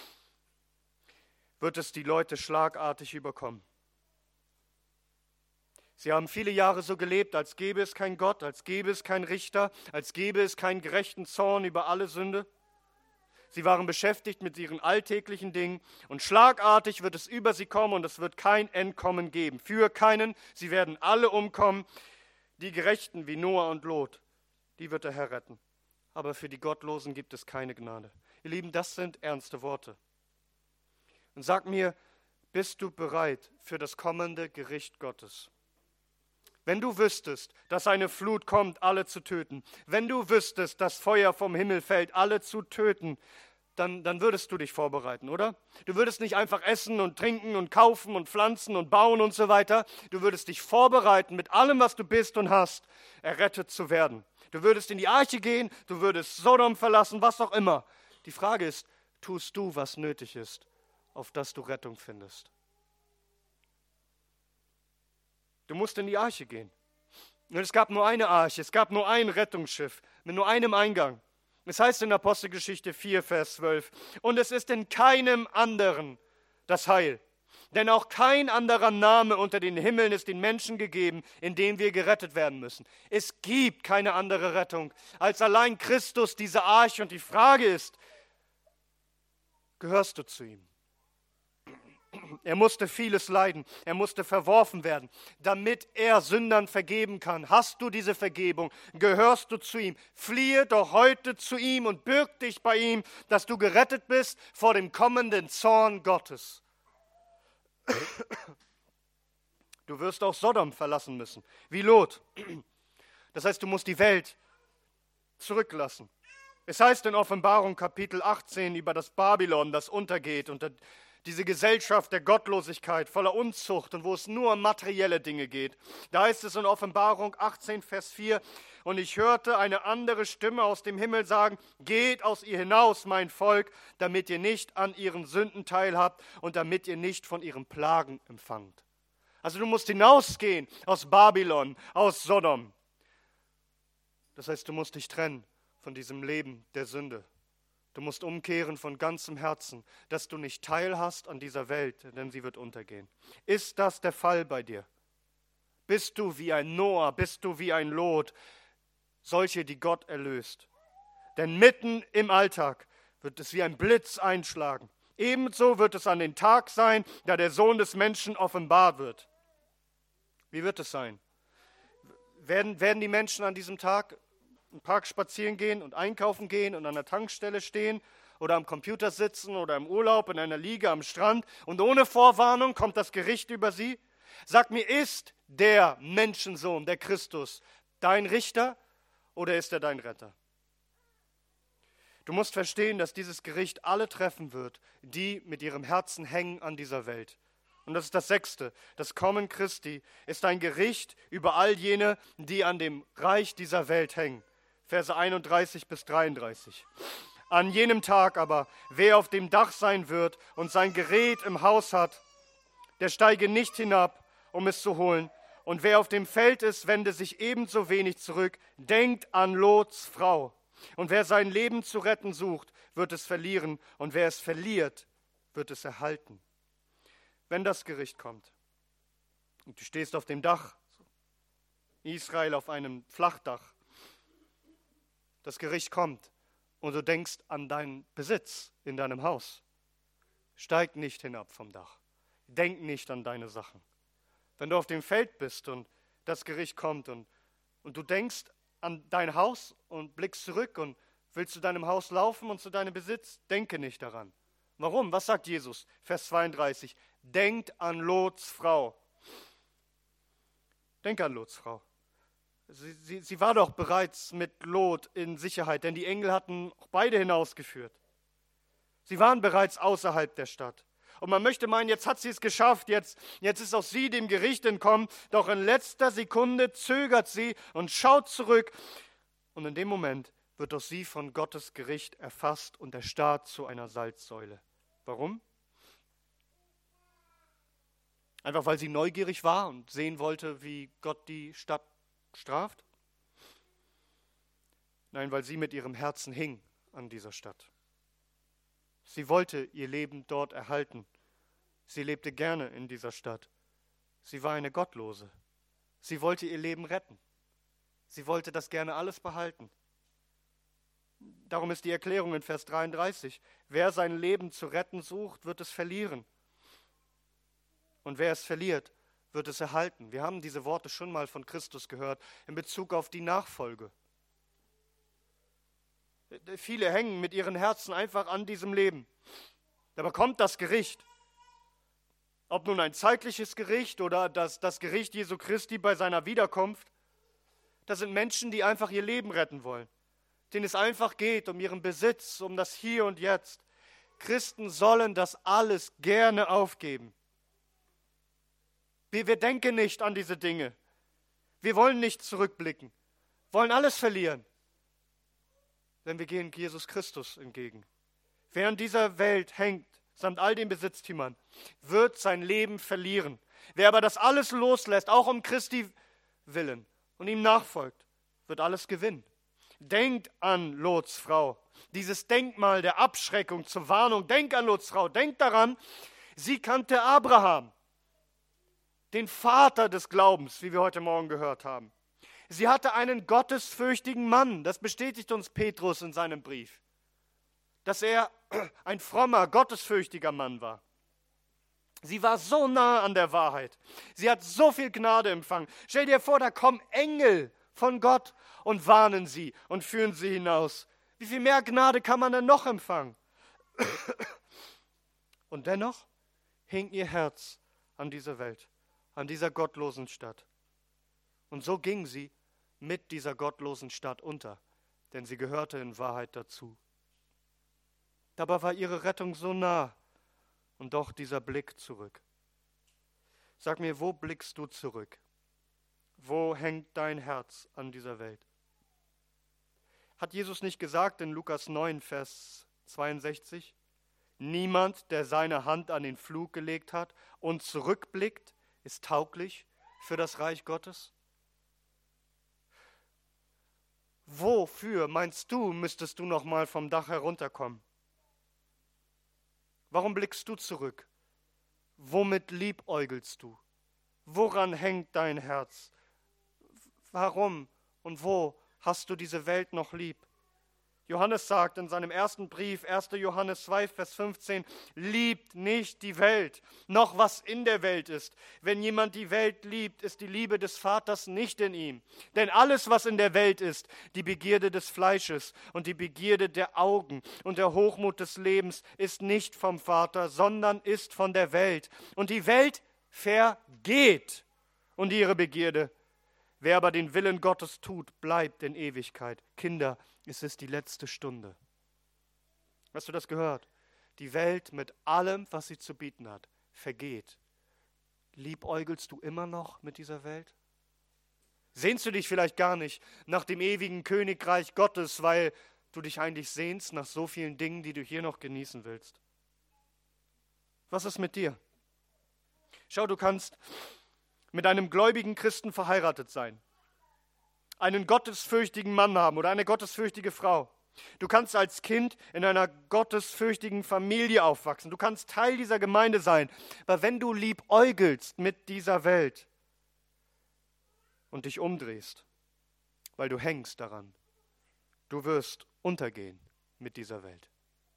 wird es die Leute schlagartig überkommen. Sie haben viele Jahre so gelebt, als gäbe es keinen Gott, als gäbe es keinen Richter, als gäbe es keinen gerechten Zorn über alle Sünde. Sie waren beschäftigt mit ihren alltäglichen Dingen und schlagartig wird es über sie kommen und es wird kein Entkommen geben. Für keinen, sie werden alle umkommen. Die Gerechten wie Noah und Lot, die wird der Herr retten. Aber für die Gottlosen gibt es keine Gnade. Ihr Lieben, das sind ernste Worte. Und sag mir, bist du bereit für das kommende Gericht Gottes? Wenn du wüsstest, dass eine Flut kommt, alle zu töten, wenn du wüsstest, dass Feuer vom Himmel fällt, alle zu töten, dann würdest du dich vorbereiten, oder? Du würdest nicht einfach essen und trinken und kaufen und pflanzen und bauen und so weiter. Du würdest dich vorbereiten, mit allem, was du bist und hast, errettet zu werden. Du würdest in die Arche gehen, du würdest Sodom verlassen, was auch immer. Die Frage ist, tust du, was nötig ist, auf das du Rettung findest? Du musst in die Arche gehen. Und es gab nur eine Arche, es gab nur ein Rettungsschiff mit nur einem Eingang. Es heißt in Apostelgeschichte 4, Vers 12, und es ist in keinem anderen das Heil. Denn auch kein anderer Name unter den Himmeln ist den Menschen gegeben, in dem wir gerettet werden müssen. Es gibt keine andere Rettung als allein Christus, diese Arche. Und die Frage ist, gehörst du zu ihm? Er musste vieles leiden, er musste verworfen werden, damit er Sündern vergeben kann. Hast du diese Vergebung? Gehörst du zu ihm? Fliehe doch heute zu ihm und bürg dich bei ihm, dass du gerettet bist vor dem kommenden Zorn Gottes. Du wirst auch Sodom verlassen müssen, wie Lot. Das heißt, du musst die Welt zurücklassen. Es heißt in Offenbarung Kapitel 18 über das Babylon, das untergeht, und diese Gesellschaft der Gottlosigkeit, voller Unzucht und wo es nur um materielle Dinge geht. Da heißt es in Offenbarung 18, Vers 4, und ich hörte eine andere Stimme aus dem Himmel sagen, geht aus ihr hinaus, mein Volk, damit ihr nicht an ihren Sünden teilhabt und damit ihr nicht von ihren Plagen empfangt. Also du musst hinausgehen aus Babylon, aus Sodom. Das heißt, du musst dich trennen von diesem Leben der Sünde. Du musst umkehren von ganzem Herzen, dass du nicht teilhast an dieser Welt, denn sie wird untergehen. Ist das der Fall bei dir? Bist du wie ein Noah, bist du wie ein Lot, solche, die Gott erlöst? Denn mitten im Alltag wird es wie ein Blitz einschlagen. Ebenso wird es an den Tag sein, da der Sohn des Menschen offenbar wird. Wie wird es sein? Werden die Menschen an diesem Tag im Park spazieren gehen und einkaufen gehen und an der Tankstelle stehen oder am Computer sitzen oder im Urlaub in einer Liege am Strand und ohne Vorwarnung kommt das Gericht über sie? Sag mir, ist der Menschensohn, der Christus, dein Richter oder ist er dein Retter? Du musst verstehen, dass dieses Gericht alle treffen wird, die mit ihrem Herzen hängen an dieser Welt. Und das ist das Sechste. Das Kommen Christi ist ein Gericht über all jene, die an dem Reich dieser Welt hängen. Verse 31 bis 33. An jenem Tag aber, wer auf dem Dach sein wird und sein Gerät im Haus hat, der steige nicht hinab, um es zu holen. Und wer auf dem Feld ist, wende sich ebenso wenig zurück. Denkt an Lots Frau. Und wer sein Leben zu retten sucht, wird es verlieren. Und wer es verliert, wird es erhalten. Wenn das Gericht kommt und du stehst auf dem Dach, Israel auf einem Flachdach, das Gericht kommt und du denkst an deinen Besitz in deinem Haus, steig nicht hinab vom Dach, denk nicht an deine Sachen. Wenn du auf dem Feld bist und das Gericht kommt und du denkst an dein Haus und blickst zurück und willst zu deinem Haus laufen und zu deinem Besitz, denke nicht daran. Warum? Was sagt Jesus? Vers 32. Denkt an Lots Frau. Denk an Lots Frau. Sie war doch bereits mit Lot in Sicherheit, denn die Engel hatten auch beide hinausgeführt. Sie waren bereits außerhalb der Stadt. Und man möchte meinen, jetzt hat sie es geschafft, jetzt ist auch sie dem Gericht entkommen. Doch in letzter Sekunde zögert sie und schaut zurück. Und in dem Moment wird auch sie von Gottes Gericht erfasst und erstarrt zu einer Salzsäule. Warum? Einfach weil sie neugierig war und sehen wollte, wie Gott die Stadt straft? Nein, weil sie mit ihrem Herzen hing an dieser Stadt. Sie wollte ihr Leben dort erhalten. Sie lebte gerne in dieser Stadt. Sie war eine Gottlose. Sie wollte ihr Leben retten. Sie wollte das gerne alles behalten. Darum ist die Erklärung in Vers 33. Wer sein Leben zu retten sucht, wird es verlieren. Und wer es verliert, wird es erhalten. Wir haben diese Worte schon mal von Christus gehört in Bezug auf die Nachfolge. Viele hängen mit ihren Herzen einfach an diesem Leben. Da kommt das Gericht. Ob nun ein zeitliches Gericht oder das Gericht Jesu Christi bei seiner Wiederkunft, das sind Menschen, die einfach ihr Leben retten wollen, denen es einfach geht um ihren Besitz, um das Hier und Jetzt. Christen sollen das alles gerne aufgeben. Wir denken nicht an diese Dinge. Wir wollen nicht zurückblicken, wollen alles verlieren, denn wir gehen Jesus Christus entgegen. Wer in dieser Welt hängt, samt all den Besitztümern, wird sein Leben verlieren. Wer aber das alles loslässt, auch um Christi willen, und ihm nachfolgt, wird alles gewinnen. Denkt an Lots Frau. Dieses Denkmal der Abschreckung zur Warnung. Denkt an Lots Frau. Denkt daran, sie kannte Abraham, den Vater des Glaubens, wie wir heute Morgen gehört haben. Sie hatte einen gottesfürchtigen Mann. Das bestätigt uns Petrus in seinem Brief, dass er ein frommer, gottesfürchtiger Mann war. Sie war so nah an der Wahrheit. Sie hat so viel Gnade empfangen. Stell dir vor, da kommen Engel von Gott und warnen sie und führen sie hinaus. Wie viel mehr Gnade kann man denn noch empfangen? Und dennoch hing ihr Herz an dieser Welt, an dieser gottlosen Stadt. Und so ging sie mit dieser gottlosen Stadt unter, denn sie gehörte in Wahrheit dazu. Dabei war ihre Rettung so nah und doch dieser Blick zurück. Sag mir, wo blickst du zurück? Wo hängt dein Herz an dieser Welt? Hat Jesus nicht gesagt in Lukas 9, Vers 62, niemand, der seine Hand an den Pflug gelegt hat und zurückblickt, ist tauglich für das Reich Gottes? Wofür, meinst du, müsstest du noch mal vom Dach herunterkommen? Warum blickst du zurück? Womit liebäugelst du? Woran hängt dein Herz? Warum und wo hast du diese Welt noch lieb? Johannes sagt in seinem ersten Brief, 1. Johannes 2, Vers 15, liebt nicht die Welt, noch was in der Welt ist. Wenn jemand die Welt liebt, ist die Liebe des Vaters nicht in ihm. Denn alles, was in der Welt ist, die Begierde des Fleisches und die Begierde der Augen und der Hochmut des Lebens, ist nicht vom Vater, sondern ist von der Welt. Und die Welt vergeht und ihre Begierde. Wer aber den Willen Gottes tut, bleibt in Ewigkeit. Kinder, es ist die letzte Stunde. Hast du das gehört? Die Welt mit allem, was sie zu bieten hat, vergeht. Liebäugelst du immer noch mit dieser Welt? Sehnst du dich vielleicht gar nicht nach dem ewigen Königreich Gottes, weil du dich eigentlich sehnst nach so vielen Dingen, die du hier noch genießen willst? Was ist mit dir? Schau, du kannst mit einem gläubigen Christen verheiratet sein, einen gottesfürchtigen Mann haben oder eine gottesfürchtige Frau. Du kannst als Kind in einer gottesfürchtigen Familie aufwachsen. Du kannst Teil dieser Gemeinde sein. Aber wenn du liebäugelst mit dieser Welt und dich umdrehst, weil du hängst daran, du wirst untergehen mit dieser Welt.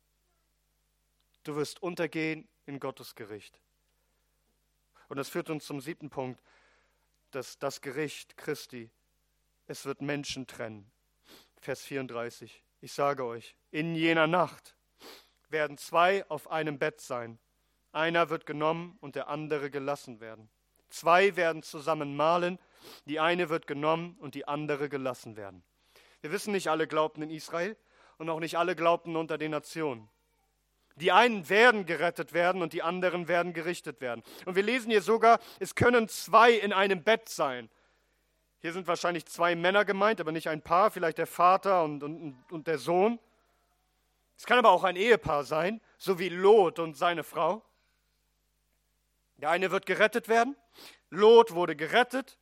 Du wirst untergehen in Gottes Gericht. Und das führt uns zum 7. Punkt, dass das Gericht Christi, es wird Menschen trennen. Vers 34. Ich sage euch, in jener Nacht werden 2 auf einem Bett sein. Einer wird genommen und der andere gelassen werden. 2 werden zusammen mahlen, die eine wird genommen und die andere gelassen werden. Wir wissen, nicht alle glaubten in Israel und auch nicht alle glaubten unter den Nationen. Die einen werden gerettet werden und die anderen werden gerichtet werden. Und wir lesen hier sogar, es können 2 in einem Bett sein. Hier sind wahrscheinlich 2 Männer gemeint, aber nicht ein Paar, vielleicht der Vater und der Sohn. Es kann aber auch ein Ehepaar sein, so wie Lot und seine Frau. Der eine wird gerettet werden. Lot wurde gerettet.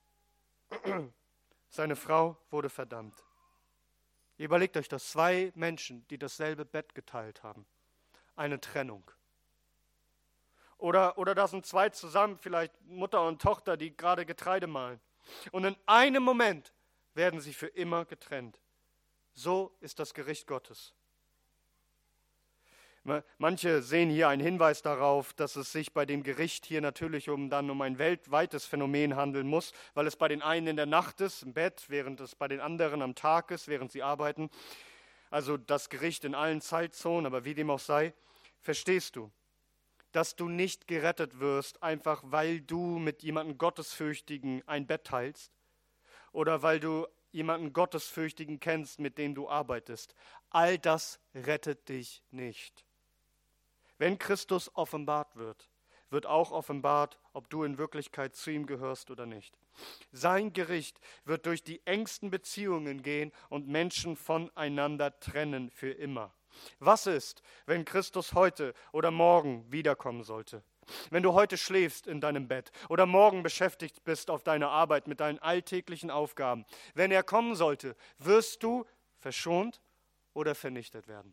Seine Frau wurde verdammt. Ihr überlegt euch das, 2 Menschen, die dasselbe Bett geteilt haben. Eine Trennung. Oder da sind 2 zusammen, vielleicht Mutter und Tochter, die gerade Getreide mahlen. Und in einem Moment werden sie für immer getrennt. So ist das Gericht Gottes. Manche sehen hier einen Hinweis darauf, dass es sich bei dem Gericht hier natürlich um ein weltweites Phänomen handeln muss, weil es bei den einen in der Nacht ist, im Bett, während es bei den anderen am Tag ist, während sie arbeiten. Also das Gericht in allen Zeitzonen, aber wie dem auch sei, verstehst du, dass du nicht gerettet wirst, einfach weil du mit jemandem Gottesfürchtigen ein Bett teilst oder weil du jemanden Gottesfürchtigen kennst, mit dem du arbeitest. All das rettet dich nicht. Wenn Christus offenbart wird, wird auch offenbart, ob du in Wirklichkeit zu ihm gehörst oder nicht. Sein Gericht wird durch die engsten Beziehungen gehen und Menschen voneinander trennen für immer. Was ist, wenn Christus heute oder morgen wiederkommen sollte? Wenn du heute schläfst in deinem Bett oder morgen beschäftigt bist auf deiner Arbeit mit deinen alltäglichen Aufgaben, wenn er kommen sollte, wirst du verschont oder vernichtet werden.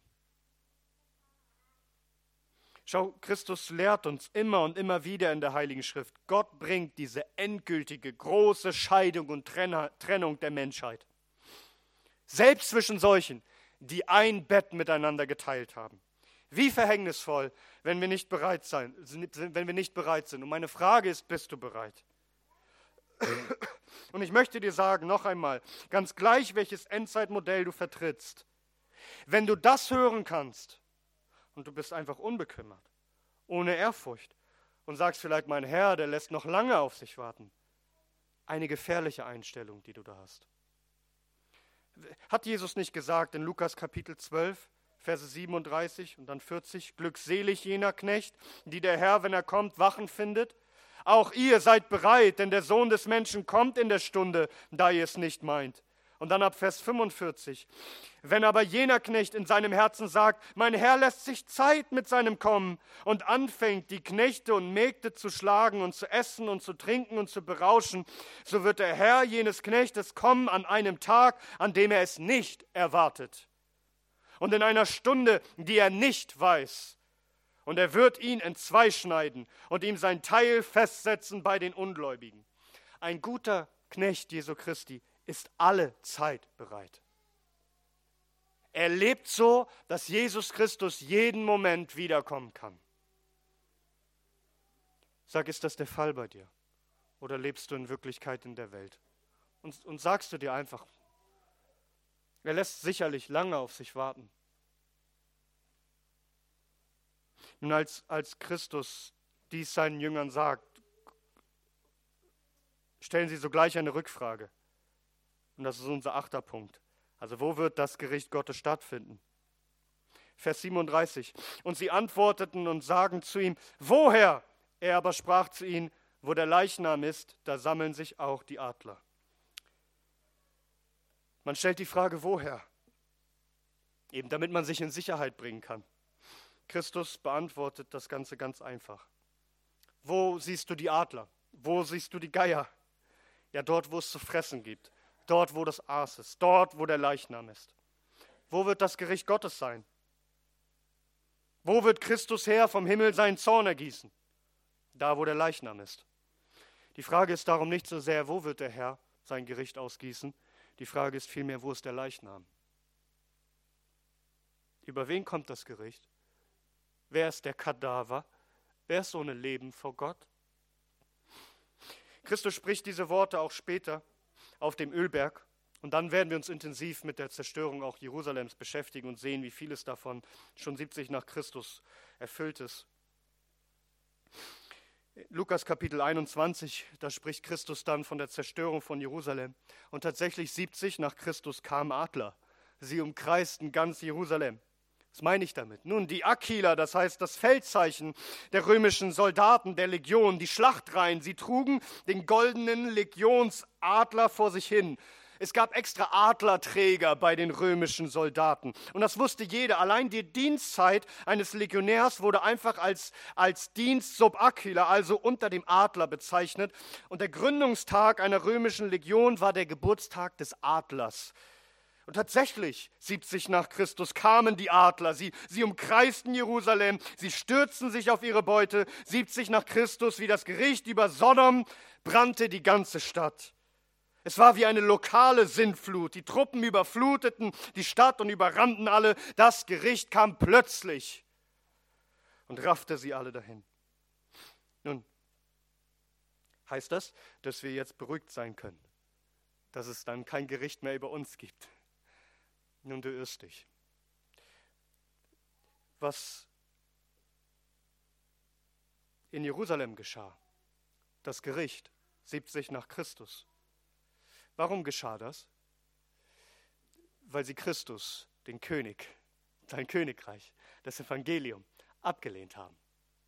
Schau, Christus lehrt uns immer und immer wieder in der Heiligen Schrift, Gott bringt diese endgültige, große Scheidung und Trennung der Menschheit. Selbst zwischen solchen, die ein Bett miteinander geteilt haben. Wie verhängnisvoll, wenn wir nicht bereit sind. Und meine Frage ist, bist du bereit? Und ich möchte dir sagen, noch einmal, ganz gleich, welches Endzeitmodell du vertrittst, wenn du das hören kannst und du bist einfach unbekümmert, ohne Ehrfurcht und sagst vielleicht, mein Herr, der lässt noch lange auf sich warten, eine gefährliche Einstellung, die du da hast. Hat Jesus nicht gesagt in Lukas Kapitel 12, Verse 37 und dann 40, glückselig jener Knecht, die der Herr, wenn er kommt, wachen findet? Auch ihr seid bereit, denn der Sohn des Menschen kommt in der Stunde, da ihr es nicht meint. Und dann ab Vers 45, wenn aber jener Knecht in seinem Herzen sagt, mein Herr lässt sich Zeit mit seinem Kommen und anfängt, die Knechte und Mägde zu schlagen und zu essen und zu trinken und zu berauschen, so wird der Herr jenes Knechtes kommen an einem Tag, an dem er es nicht erwartet. Und in einer Stunde, die er nicht weiß. Und er wird ihn entzwei schneiden und ihm sein Teil festsetzen bei den Ungläubigen. Ein guter Knecht Jesu Christi ist alle Zeit bereit. Er lebt so, dass Jesus Christus jeden Moment wiederkommen kann. Sag, ist das der Fall bei dir? Oder lebst du in Wirklichkeit in der Welt? Und sagst du dir einfach, er lässt sicherlich lange auf sich warten. Nun, als Christus dies seinen Jüngern sagt, stellen sie sogleich eine Rückfrage. Und das ist unser 8. Punkt. Also wo wird das Gericht Gottes stattfinden? Vers 37. Und sie antworteten und sagen zu ihm, woher? Er aber sprach zu ihnen, wo der Leichnam ist, da sammeln sich auch die Adler. Man stellt die Frage, woher? Eben damit man sich in Sicherheit bringen kann. Christus beantwortet das Ganze ganz einfach. Wo siehst du die Adler? Wo siehst du die Geier? Ja, dort, wo es zu fressen gibt. Dort, wo das Aas ist. Dort, wo der Leichnam ist. Wo wird das Gericht Gottes sein? Wo wird Christus her vom Himmel seinen Zorn ergießen? Da, wo der Leichnam ist. Die Frage ist darum nicht so sehr, wo wird der Herr sein Gericht ausgießen? Die Frage ist vielmehr, wo ist der Leichnam? Über wen kommt das Gericht? Wer ist der Kadaver? Wer ist ohne Leben vor Gott? Christus spricht diese Worte auch später auf dem Ölberg. Und dann werden wir uns intensiv mit der Zerstörung auch Jerusalems beschäftigen und sehen, wie vieles davon schon 70 nach Christus erfüllt ist. Lukas Kapitel 21, da spricht Christus dann von der Zerstörung von Jerusalem. Und tatsächlich 70 nach Christus kamen Adler. Sie umkreisten ganz Jerusalem. Was meine ich damit? Nun, die Aquila, das heißt das Feldzeichen der römischen Soldaten, der Legion, die Schlachtreihen, sie trugen den goldenen Legionsadler vor sich hin. Es gab extra Adlerträger bei den römischen Soldaten. Und das wusste jeder. Allein die Dienstzeit eines Legionärs wurde einfach als Dienst sub Aquila, also unter dem Adler bezeichnet. Und der Gründungstag einer römischen Legion war der Geburtstag des Adlers. Und tatsächlich, 70 nach Christus, kamen die Adler. Sie umkreisten Jerusalem, sie stürzten sich auf ihre Beute. 70 nach Christus, wie das Gericht über Sodom, brannte die ganze Stadt. Es war wie eine lokale Sintflut. Die Truppen überfluteten die Stadt und überrannten alle. Das Gericht kam plötzlich und raffte sie alle dahin. Nun, heißt das, dass wir jetzt beruhigt sein können, dass es dann kein Gericht mehr über uns gibt? Nun, du irrst dich. Was in Jerusalem geschah. Das Gericht 70 nach Christus. Warum geschah das? Weil sie Christus, den König, sein Königreich, das Evangelium, abgelehnt haben.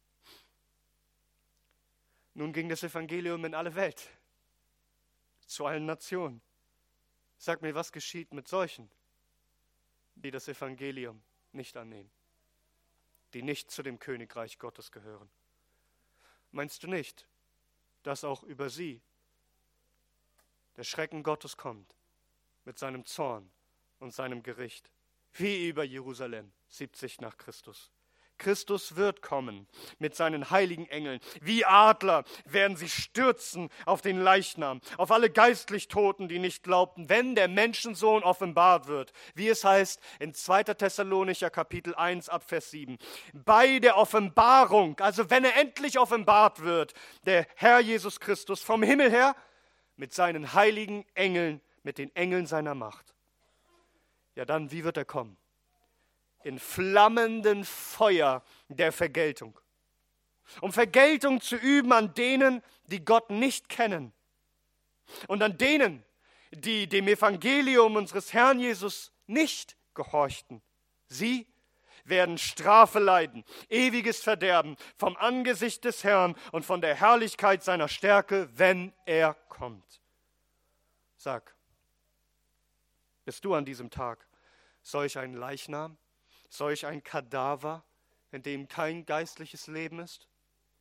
Nun ging das Evangelium in alle Welt, zu allen Nationen. Sag mir, was geschieht mit solchen, die das Evangelium nicht annehmen, die nicht zu dem Königreich Gottes gehören? Meinst du nicht, dass auch über sie der Schrecken Gottes kommt mit seinem Zorn und seinem Gericht, wie über Jerusalem 70 nach Christus? Christus wird kommen mit seinen heiligen Engeln. Wie Adler werden sie stürzen auf den Leichnam, auf alle geistlich Toten, die nicht glaubten, wenn der Menschensohn offenbart wird. Wie es heißt in 2. Thessalonicher Kapitel 1 ab Vers 7. Bei der Offenbarung, also wenn er endlich offenbart wird, der Herr Jesus Christus vom Himmel her mit seinen heiligen Engeln, mit den Engeln seiner Macht. Ja dann, wie wird er kommen? In flammenden Feuer der Vergeltung. Um Vergeltung zu üben an denen, die Gott nicht kennen. Und an denen, die dem Evangelium unseres Herrn Jesus nicht gehorchten. Sie werden Strafe leiden, ewiges Verderben vom Angesicht des Herrn und von der Herrlichkeit seiner Stärke, wenn er kommt. Sag, bist du an diesem Tag solch ein Leichnam? Solch ein Kadaver, in dem kein geistliches Leben ist?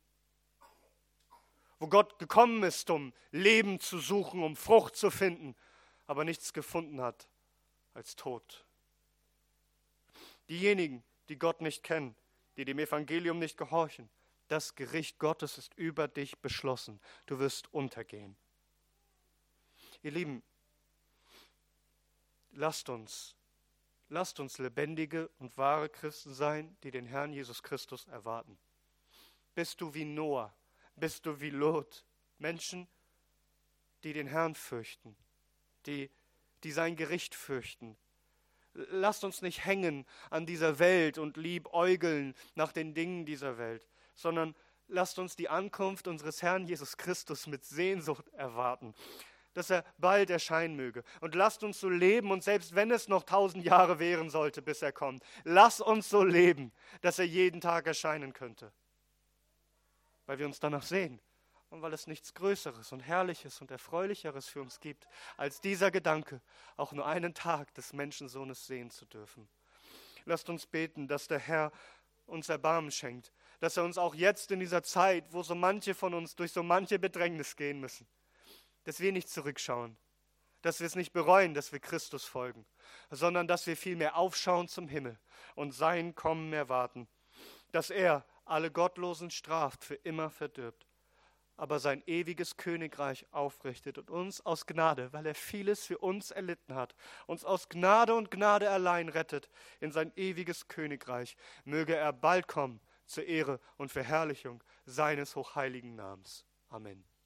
Wo Gott gekommen ist, um Leben zu suchen, um Frucht zu finden, aber nichts gefunden hat als Tod. Diejenigen, die Gott nicht kennen, die dem Evangelium nicht gehorchen, das Gericht Gottes ist über dich beschlossen. Du wirst untergehen. Ihr Lieben, lasst uns lebendige und wahre Christen sein, die den Herrn Jesus Christus erwarten. Bist du wie Noah? Bist du wie Lot? Menschen, die den Herrn fürchten, die sein Gericht fürchten. Lasst uns nicht hängen an dieser Welt und liebäugeln nach den Dingen dieser Welt, sondern lasst uns die Ankunft unseres Herrn Jesus Christus mit Sehnsucht erwarten, dass er bald erscheinen möge. Und lasst uns so leben, und selbst wenn es noch 1000 Jahre währen sollte, bis er kommt, lasst uns so leben, dass er jeden Tag erscheinen könnte. Weil wir uns danach sehen und weil es nichts Größeres und Herrliches und Erfreulicheres für uns gibt, als dieser Gedanke, auch nur einen Tag des Menschensohnes sehen zu dürfen. Lasst uns beten, dass der Herr uns Erbarmen schenkt, dass er uns auch jetzt in dieser Zeit, wo so manche von uns durch so manche Bedrängnis gehen müssen, dass wir nicht zurückschauen, dass wir es nicht bereuen, dass wir Christus folgen, sondern dass wir vielmehr aufschauen zum Himmel und sein Kommen erwarten, dass er alle Gottlosen straft, für immer verdirbt, aber sein ewiges Königreich aufrichtet und uns aus Gnade, weil er vieles für uns erlitten hat, uns aus Gnade und Gnade allein rettet in sein ewiges Königreich. Möge er bald kommen zur Ehre und Verherrlichung seines hochheiligen Namens. Amen.